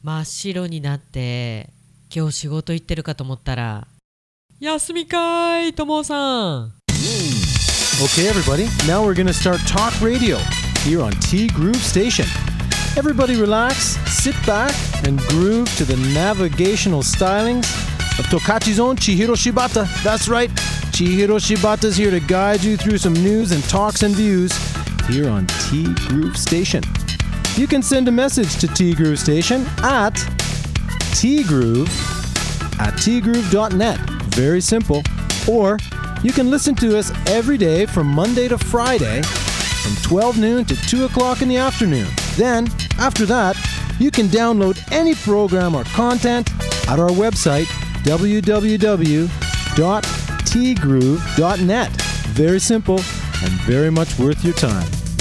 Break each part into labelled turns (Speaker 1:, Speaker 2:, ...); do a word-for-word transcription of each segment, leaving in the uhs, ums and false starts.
Speaker 1: 真っ白になって今日仕事行ってるかと思ったら休みかーい、ともさん。
Speaker 2: Okay, everybody, now we're going to start talk radio here on T Groove Station. Everybody relax, sit back, and groove to the navigational stylings of Tokachi's own Chihiro Shibata. That's right, Chihiro Shibata's here to guide you through some news and talks and views here on T Groove Station. You can send a message to T Groove Station at tgroove at tgroove dot net. Very simple. Or you can listen to us every day from Monday to Friday from twelve noon to two o'clock in the afternoon. Then, after that, you can download any program or content at our website, w w w dot t groove dot net. Very simple and very much worth your time.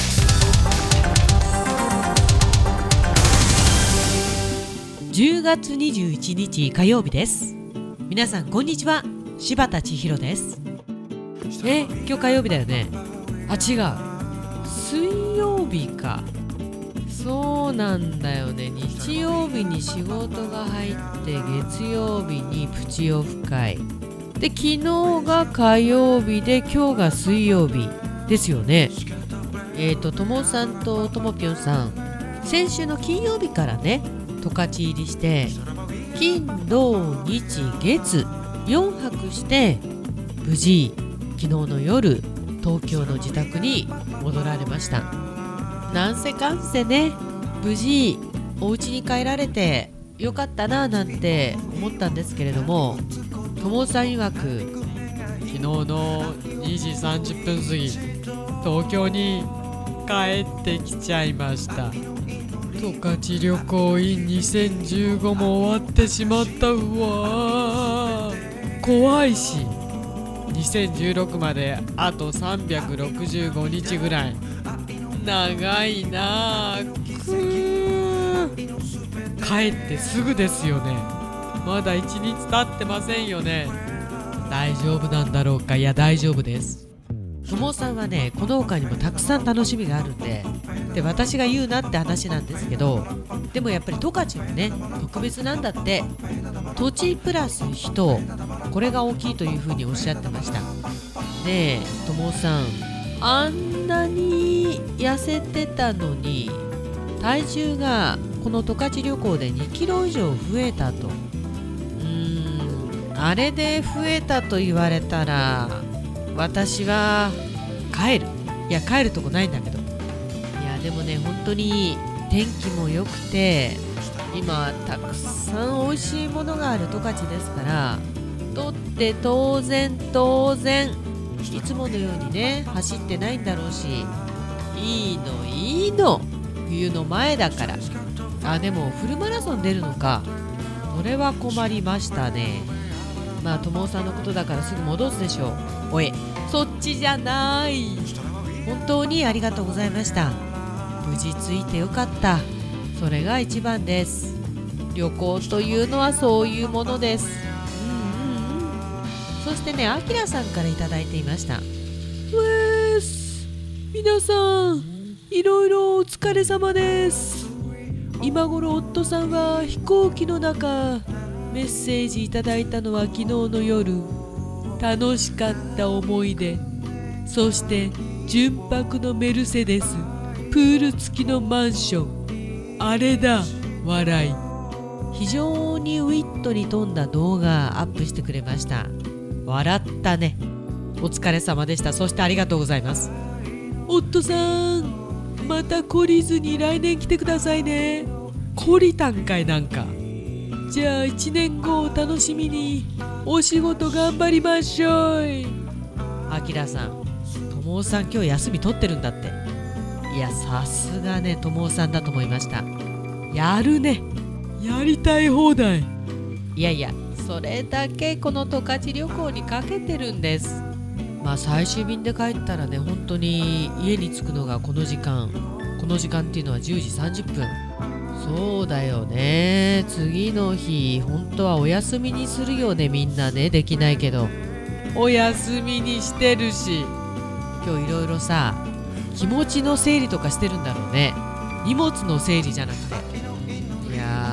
Speaker 1: じゅうがつにじゅういちにち火曜日です。皆さんこんにちは、柴田千尋です。え、今日火曜日だよね。あ、違う、水曜日か。そうなんだよね。日曜日に仕事が入って月曜日にプチオフ会で、昨日が火曜日で今日が水曜日ですよね。えーとともさんとともぴょんさん、先週の金曜日からね十勝入りして、金土日月よんはくして無事昨日の夜東京の自宅に戻られました。なんせかんせね、無事お家に帰られてよかったななんて思ったんですけれども、ともさん曰く昨日のにじさんじゅっぷん過ぎ東京に帰ってきちゃいました。十勝旅行 in にせんじゅうごも終わってしまった。うわー、怖いし、にせんじゅうろくまであとさんびゃくろくじゅうごにちぐらい、長いなー。くー、帰ってすぐですよね。まだいちにち経ってませんよね。大丈夫なんだろうか。いや大丈夫です。ともさんはね、この他にもたくさん楽しみがあるんで、で私が言うなって話なんですけど、でもやっぱり十勝はね特別なんだって。土地プラス人、これが大きいというふうにおっしゃってました。でともさん、あんなに痩せてたのに体重がこの十勝旅行でにキロ以上増えたと。うーん、あれで増えたと言われたら私は帰る。いや帰るとこないんだけど、いやでもね本当に天気も良くて今たくさん美味しいものがある十勝ですから、とって当然当然いつものようにね走ってないんだろうし、いいのいいの、冬の前だから。あ、でもフルマラソン出るのか。それは困りましたね。まあ友さんのことだからすぐ戻すでしょう。おい、そっちじゃない。本当にありがとうございました。無事着いてよかった。それが一番です。旅行というのはそういうものです。うんうんうん。そしてね、あきらさんからいただいていました。うえーす、皆さんいろいろお疲れ様です。今頃夫さんは飛行機の中メッセージいただいたのは昨日の夜、楽しかった思い出、そして純白のメルセデス、プール付きのマンション、あれだ笑い。非常にウィットに富んだ動画アップしてくれました。笑ったね。お疲れ様でした。そしてありがとうございます。夫さんまた懲りずに来年来てくださいね。懲りたんかいなんか。じゃあいちねんごを楽しみにお仕事頑張りましょい。あきらさん、ともさん今日休み取ってるんだって。いやさすがね、ともさんだと思いました。やるね、やりたい放題。いやいや、それだけこの十勝旅行にかけてるんです。まあ最終便で帰ったらね、本当に家に着くのがこの時間、この時間っていうのはじゅうじさんじゅっぷん。そうだよね。次の日本当はお休みにするよね、みんなね。できないけどお休みにしてるし、今日いろいろさ気持ちの整理とかしてるんだろうね。荷物の整理じゃなくて。いやー受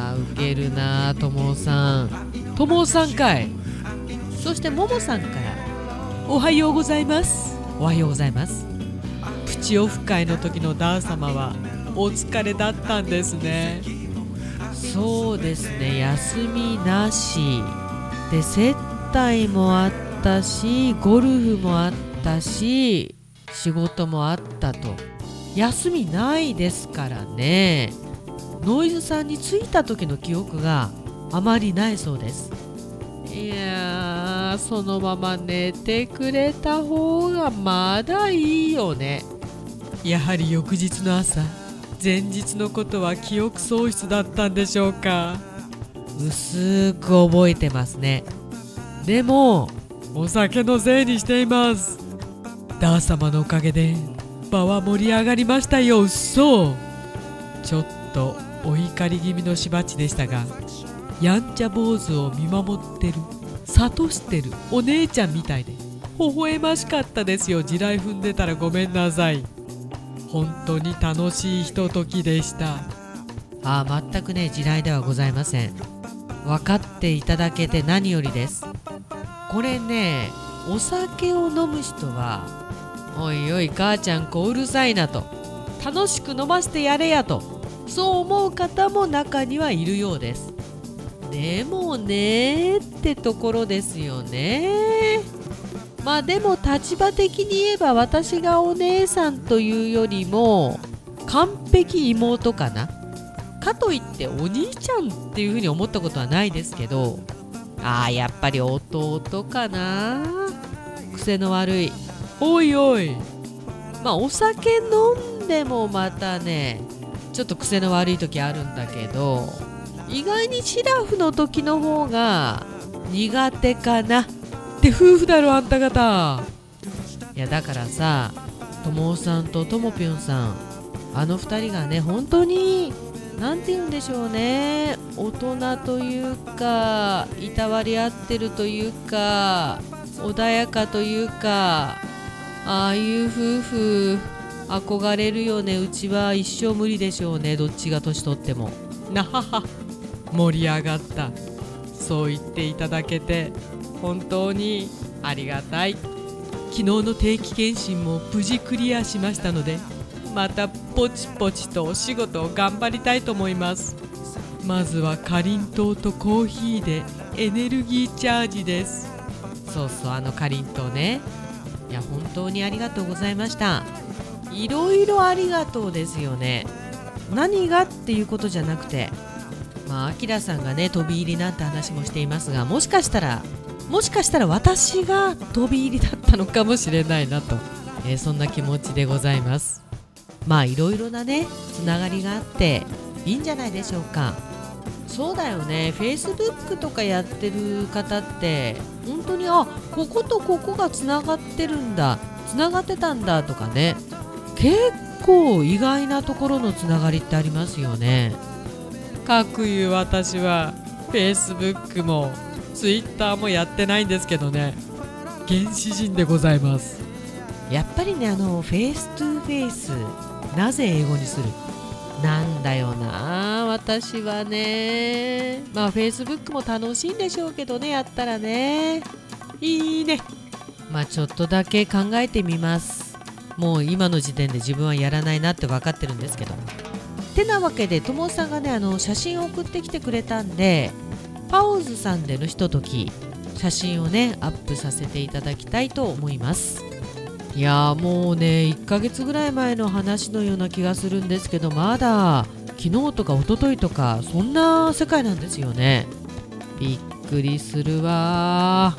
Speaker 1: げるなともさん。ともさんかい。そしてももさんからおはようございます。おはようございます。プチオフ会の時のダー様はお疲れだったんですね。そうですね、休みなしで接待もあったし、ゴルフもあったし、仕事もあったと。休みないですからね。ノイズさんに着いた時の記憶があまりないそうです。いやー、そのまま寝てくれた方がまだいいよね。やはり翌日の朝、前日のことは記憶喪失だったんでしょうか。薄く覚えてますね。でもお酒のせいにしています。ダー様のおかげで場は盛り上がりましたよ。うっそ。ちょっとお怒り気味のしばちでしたが、やんちゃ坊主を見守ってる諭してるお姉ちゃんみたいで微笑ましかったですよ。地雷踏んでたらごめんなさい。本当に楽しいひとときでした。ああ、全くね、地雷ではございません。分かっていただけて何よりです。これね、お酒を飲む人はおいおい母ちゃんこううるさいなと、楽しく飲ませてやれやと、そう思う方も中にはいるようです。でもねってところですよね。まあでも立場的に言えば私がお姉さんというよりも完璧妹かな。かといってお兄ちゃんっていうふうに思ったことはないですけど、ああやっぱり弟かな。癖の悪い、おいおい。まあお酒飲んでもまたねちょっと癖の悪い時あるんだけど、意外にシラフの時の方が苦手かなって夫婦だろあんた方。いやだからさ、ともさんとともぴょんさん、あの二人がね本当になんて言うんでしょうね、大人というかいたわり合ってるというか穏やかというか、ああいう夫婦憧れるよね。うちは一生無理でしょうね、どっちが年取っても。なはは、盛り上がった。そう言っていただけて本当にありがたい。昨日の定期検診も無事クリアしましたので、またポチポチとお仕事を頑張りたいと思います。まずはかりんとうとコーヒーでエネルギーチャージです。そうそう、あのかりんとうね。いや本当にありがとうございました。いろいろありがとうですよね。何がっていうことじゃなくて、まあアキラさんがね飛び入りなんて話もしていますが、もしかしたらもしかしたら私が飛び入りだったのかもしれないなと、えー、そんな気持ちでございます。まあいろいろなねつながりがあっていいんじゃないでしょうか。そうだよね、Facebook とかやってる方って本当にあこことここがつながってるんだ、つながってたんだとかね、結構意外なところのつながりってありますよね。かくいう私は Facebook も Twitter もやってないんですけどね、原始人でございます。やっぱりね、あのフェイストゥフェイス、なぜ英語にするなんだよな私はね。まあ Facebook も楽しいんでしょうけどね、やったらねいいね。まあちょっとだけ考えてみます。もう今の時点で自分はやらないなって分かってるんですけど。てなわけでともさんがねあの写真を送ってきてくれたんで、パオズさんでのひととき写真をねアップさせていただきたいと思います。いやもうねいっかげつぐらい前の話のような気がするんですけど、まだ昨日とか一昨日とかそんな世界なんですよね。びっくりするわ。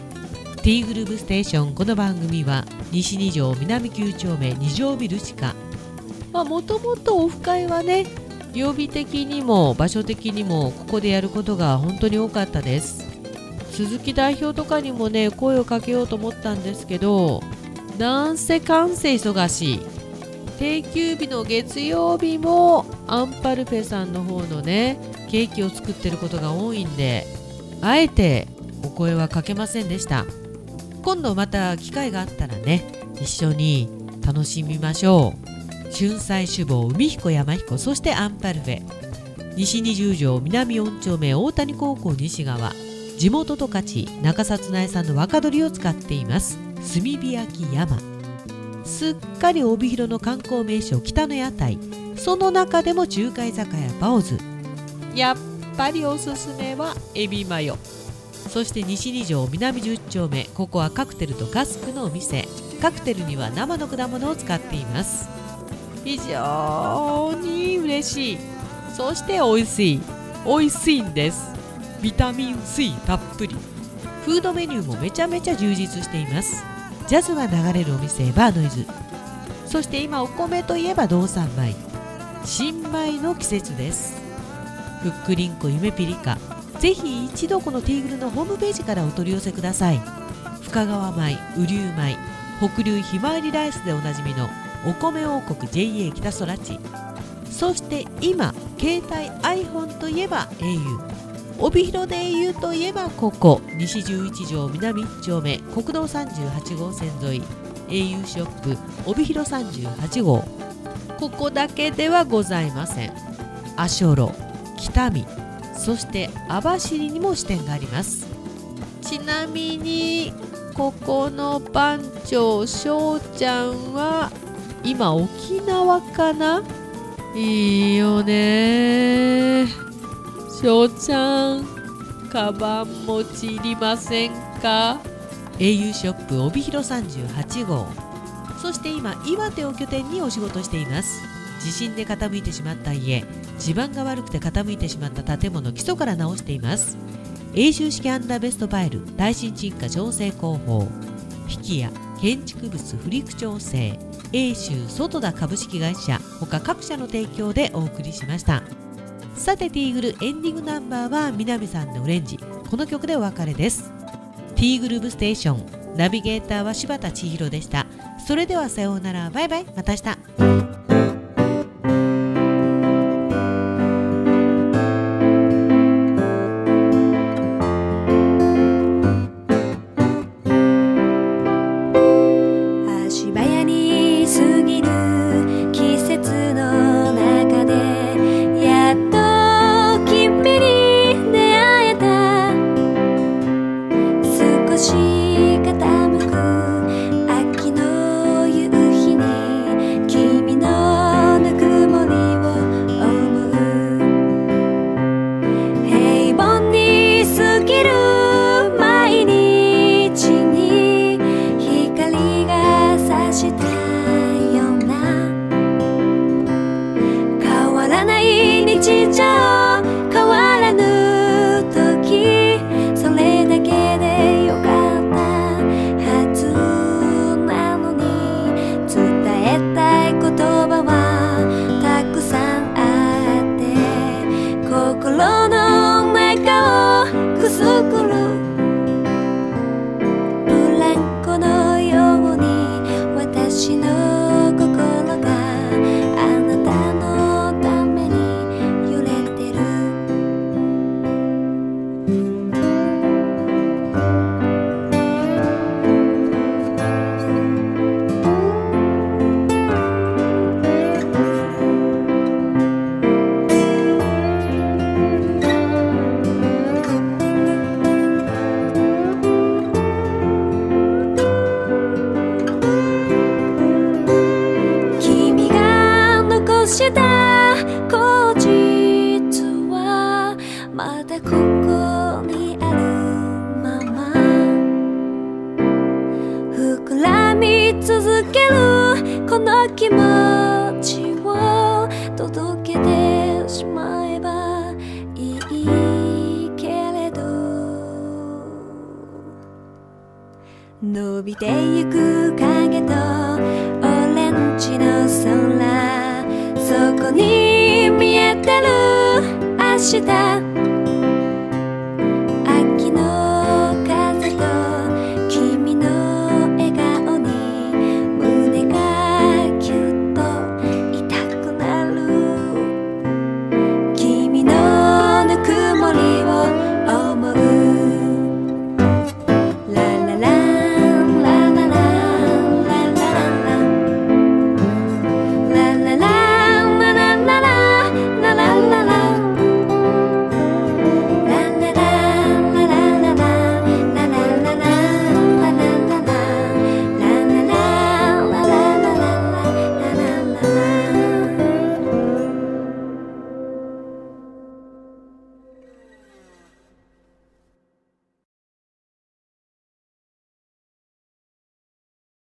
Speaker 1: T グループステーション、この番組は西に条南きゅう丁目に条ビル地下。もともとオフ会はね曜日的にも場所的にもここでやることが本当に多かったです。鈴木代表とかにもね声をかけようと思ったんですけど、なんせかんせ忙しい。定休日の月曜日もアンパルフェさんの方のねケーキを作ってることが多いんで、あえてお声はかけませんでした。今度また機会があったらね一緒に楽しみましょう。春菜志望、海彦山彦、そしてアンパルフェ。 西二十条南四丁目大谷高校西側、地元十勝中札内産の若鶏を使っています炭火焼き山。すっかり帯広の観光名所北の屋台、その中でも中華居酒屋バオズ。やっぱりおすすめはエビマヨ。そして西二条南十丁目、ここはカクテルとカスクのお店。カクテルには生の果物を使っています。非常に嬉しい、そして美味しい美味しいんです。ビタミン C たっぷり。フードメニューもめちゃめちゃ充実しています。ジャズが流れるお店バーノイズ。そして今お米といえば道産米、新米の季節です。ふっくりんこ夢ピリカ、ぜひ一度このティーグルのホームページからお取り寄せください。深川米、雨竜米、北流ひまわりライスでおなじみのお米王国 ジェイエー 北空地。そして今携帯 iPhone といえば エーユー、 帯広で エーユー といえばここ西十一条南一丁目国道さんじゅうはち号線沿い エーユー ショップ帯広さんじゅうはち号。ここだけではございません。足寄、北見、そして網走にも支店があります。ちなみにここの番長翔ちゃんは今沖縄かな。いいよね。翔ちゃん、カバン持ちいりませんか。 エーユー ショップ帯広さんじゅうはち号。そして今岩手を拠点にお仕事しています。地震で傾いてしまった家、地盤が悪くて傾いてしまった建物、基礎から直しています。永住式アンダーベストファイル、耐震沈下調整工法、引きや建築物不陸調整、永州外田株式会社他各社の提供でお送りしました。さてティーグルエンディングナンバーは南さんでオレンジ、この曲でお別れです。ティーグルーブステーション、ナビゲーターは柴田千尋でした。それではさようなら、バイバイ、また明日。気持ちを届けてしまえばいいけれど、伸びてゆく影とオレンジの空、そこに見えてる明日